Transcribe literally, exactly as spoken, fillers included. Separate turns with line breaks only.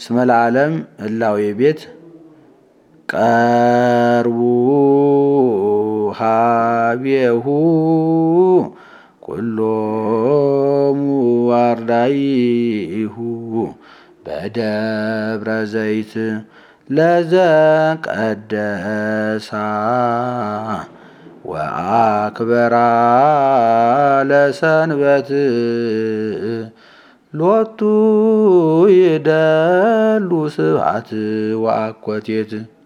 እስመ ለዓለም ህላዌ ቤት ቀርቡ ሀቤሁ ኩሎሙ አርዳኢሁ በደብረ ዘይት ለዘቀደሳ ወአክበራ ለሰንበት ሎቱ ይደሉ ስብሐት ወአኮቴት